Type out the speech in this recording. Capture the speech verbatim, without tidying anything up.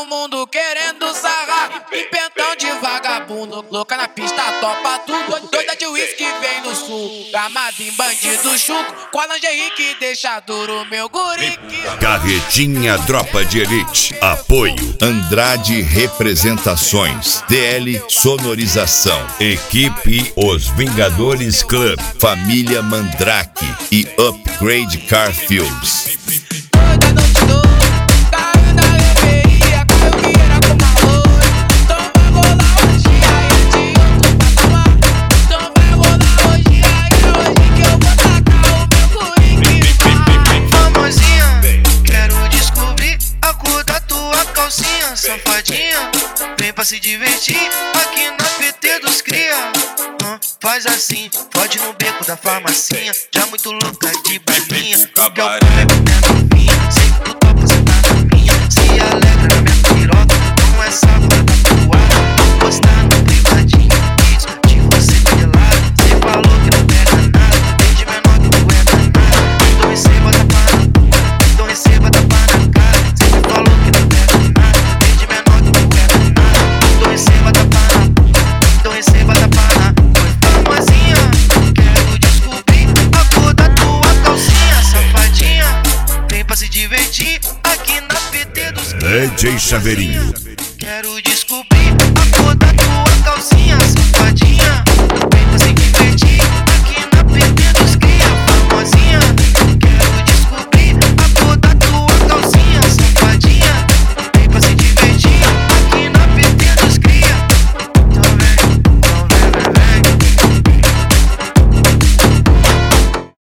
mundo querendo sarrar. Pimpentão de vagabundo, louca na pista, topa tudo. Doida de uísque vem do sul, gamada em bandido chuco. Com a lingerie que deixa duro meu guri. Carretinha Tropa de Elite. Apoio Andrade Representações, D L Sonorização, Equipe Os Vingadores Club, Família Mandrake e Upgrade Car Films. Safadinha, vem pra se divertir aqui na P T dos cria. Hum, faz assim, pode no beco da farmacinha, já muito louca de balinha. O que eu pego minha novinha, sei que tu topa, cê tá na minha. Se alegra na minha piroca, não é sábado da toalha. Vou postar no privadinho, vídeos de você pelado. Cê falou que não pega nada, desde menor que tu é danado. Então receba da pana, então receba da pana na cara. Cê me falou que não pega nada. Receba da pana, então receba da pana. Oi, famosinha, quero descobrir a cor da tua calcinha. Safadinha, vem pra se divertir aqui na P T dos D J Chaveirinho. Quero descobrir